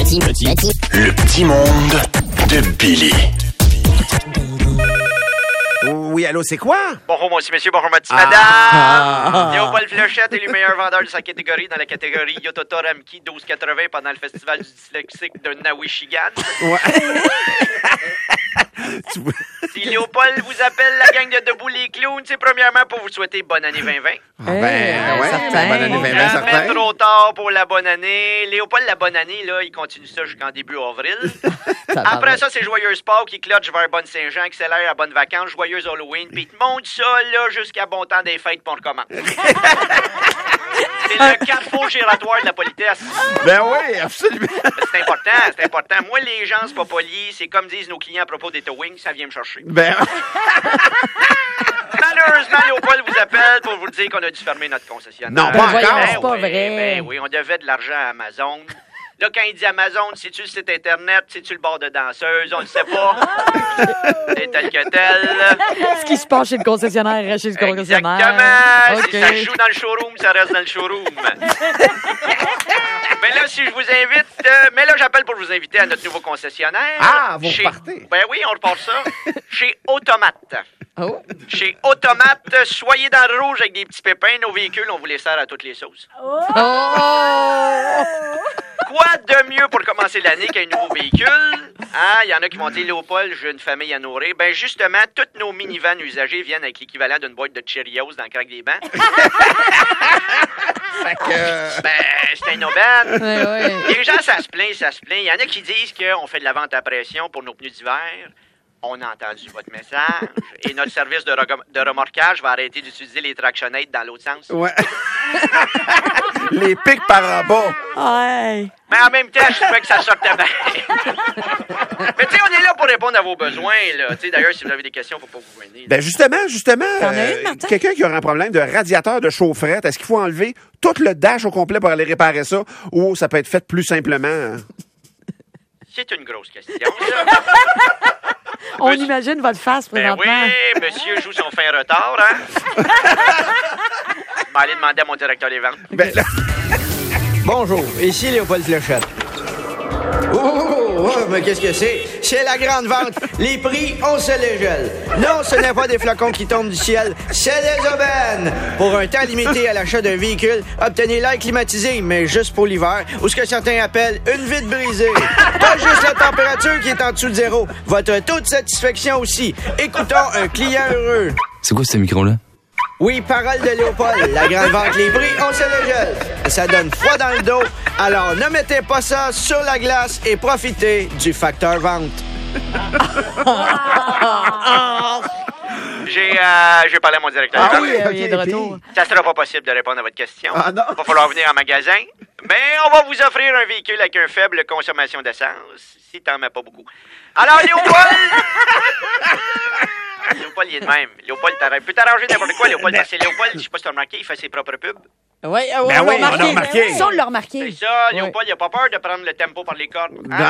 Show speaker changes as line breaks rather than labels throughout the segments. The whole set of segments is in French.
Le petit monde de Billy.
Oui, allô, c'est quoi?
Bonjour, monsieur, monsieur, bonjour, ma petite madame. Léopold Fléchette est le meilleur vendeur de sa catégorie dans la catégorie Yototo Ramki 1280 pendant le festival du dyslexique de Nawishigan.
Ouais.
Si Léopold vous appelle la gang de Debout les Clowns, c'est premièrement pour vous souhaiter bonne année 2020.
Ouais, bonne année 2020,
Jamais
certain.
trop tard pour la bonne année. Léopold, la bonne année, là, il continue ça jusqu'en début avril. Après ça, c'est Joyeuse Pâques qui clutch vers Bonne Saint-Jean, accélère à Bonnes Vacances, Joyeuse Halloween, puis il te monte ça, là, jusqu'à bon temps des fêtes, puis on recommence. C'est le carrefour giratoire de la politesse.
Ben oui, absolument.
C'est important, c'est important. Moi, les gens, c'est pas poli. C'est comme disent nos clients à propos des towing, ça vient me chercher.
Ben...
Malheureusement, Léopold vous appelle pour vous dire qu'on a dû fermer notre concessionnaire.
Non, pas encore.
C'est pas vrai.
Ben oui, on devait de l'argent à Amazon. Là, quand il dit Amazon, c'est-tu le site Internet, c'est-tu le bord de danseuse, on ne sait pas. C'est tel que tel.
Ce qui se passe chez le concessionnaire reste chez le concessionnaire.
Exactement.
OK.
Si ça joue dans le showroom, ça reste dans le showroom. Mais là, si je vous invite... mais là, j'appelle pour vous inviter à notre nouveau concessionnaire.
Ah, vous repartez.
Ben oui, on repart ça. Chez Automate.
Oh.
Chez Automate, soyez dans le rouge avec des petits pépins. Nos véhicules, on vous les sert à toutes les sauces.
Oh!
Quoi de mieux pour commencer l'année qu'un nouveau véhicule? Ah, il y en a qui vont dire, Léopold, j'ai une famille à nourrir. Ben justement, toutes nos minivans usagés viennent avec l'équivalent d'une boîte de Cheerios dans le crack des bancs. Ben, c'est un aubaine.
Ouais.
Les gens, ça se plaint. Il y en a qui disent qu'on fait de la vente à pression pour nos pneus d'hiver. On a entendu votre message. Et notre service de remorquage va arrêter d'utiliser les tractionnates dans l'autre sens.
Ouais. Les pics par en bas.
Ouais.
Mais en même temps, je trouvais que ça sortait bien. Mais tu sais, on est là pour répondre à vos besoins, là. Tu sais, d'ailleurs, si vous avez des questions, faut pas vous gêner.
Ben justement,
T'en as une, Martin?
quelqu'un qui aura un problème de radiateur de chaufferette, est-ce qu'il faut enlever tout le dash au complet pour aller réparer ça ou ça peut être fait plus simplement?
C'est une grosse question, ça.
On imagine votre face
Ben
présentement.
oui, monsieur joue son fin retard, hein? Je vais aller demander à mon directeur des ventes.
Ben, là,
Bonjour, ici Léopold Fléchette. Oh, mais qu'est-ce que c'est? C'est la grande vente. Les prix, on se les gèle. Non, ce n'est pas des flacons qui tombent du ciel, c'est des aubaines. Pour un temps limité à l'achat d'un véhicule, obtenez l'air climatisé, mais juste pour l'hiver, ou ce que certains appellent une vitre brisée. Pas juste la température qui est en dessous de zéro, votre taux de satisfaction aussi. Écoutons un client heureux.
C'est quoi ce micro-là?
Oui, parole de Léopold. La grande vente, les prix, on se les gèle. Ça donne froid dans le dos. Alors, ne mettez pas ça sur la glace et profitez du facteur vente.
J'ai parlé à mon directeur des
Ah
ventes.
oui,
Il est de retour.
Ça sera pas possible de répondre à votre question.
Ah non?
Il va falloir venir en magasin. Mais on va vous offrir un véhicule avec une faible consommation d'essence, si t'en mets pas beaucoup. Alors, Léopold! Léopold, il est de même. Léopold, peut t'arranger n'importe quoi, Léopold. Parce que Léopold, je sais pas si t'as remarqué, il fait ses propres pubs.
Oui,
Ben oui, on l'a remarqué.
Ça, on l'a remarqué.
C'est ça, Léopold, il a pas peur de prendre le tempo par les cordes. Hein?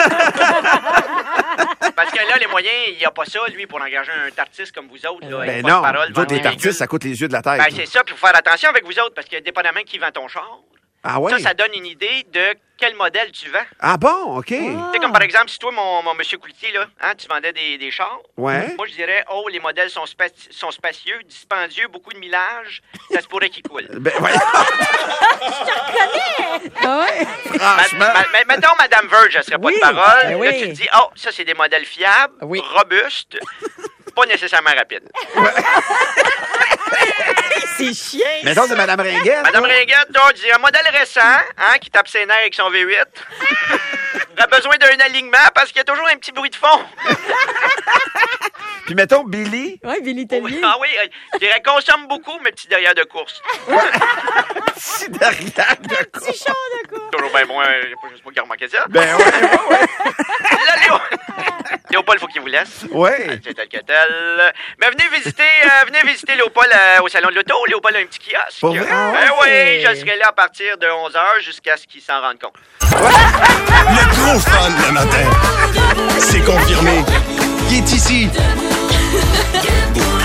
Parce que là, les moyens, il a pas ça, lui, pour engager un artiste comme vous autres. Là,
Ben
pas
non,
de parole,
d'autres, les
vendre des
artistes,
véhicules.
ça coûte les yeux de la tête.
Ben, c'est ça, puis il faut faire attention avec vous autres, parce que dépendamment qui vend ton char,
Ah ouais?
ça donne une idée de quel modèle tu vends.
Ah bon, OK.
Tu sais, comme par exemple, si toi, mon monsieur Coultier, là, hein, tu vendais des chars,
Ouais.
moi, je dirais, oh, les modèles sont spacieux, dispendieux, beaucoup de millage, ça se pourrait qu'ils coulent.
Ben, ouais.
Ah ouais.
Franchement.
Mettons, Madame Verge, elle serait pas
Oui,
de parole.
ben
Là,
oui.
tu te dis, oh, ça, c'est des modèles fiables,
Oui.
robustes, pas nécessairement rapides.
C'est chiant.
Mettons, c'est Mme Ringuette.
Madame Ringuette, toi, tu dis, un modèle récent, hein, qui tape ses nerfs avec son V8, aurait besoin d'un alignement parce qu'il y a toujours un petit bruit de fond.
Puis mettons, Billy.
Oui, Billy Tellier.
Ah oui, je dirais consomme beaucoup, mais petit derrière de course.
Si derrière de quoi.
Petit char de quoi.
Toujours bien moins, je sais pas qui a remarqué ça.
Ben ouais.
Là, Léopold, faut qu'il vous laisse.
Ouais.
C'est tel que tel. Mais venez visiter Léopold au salon de l'auto. Léopold a un petit kiosque.
Pour vrai?
Ben oui, je serai là à partir de 11h jusqu'à ce qu'il s'en rende compte.
Le gros fun le matin. C'est confirmé. Il est ici.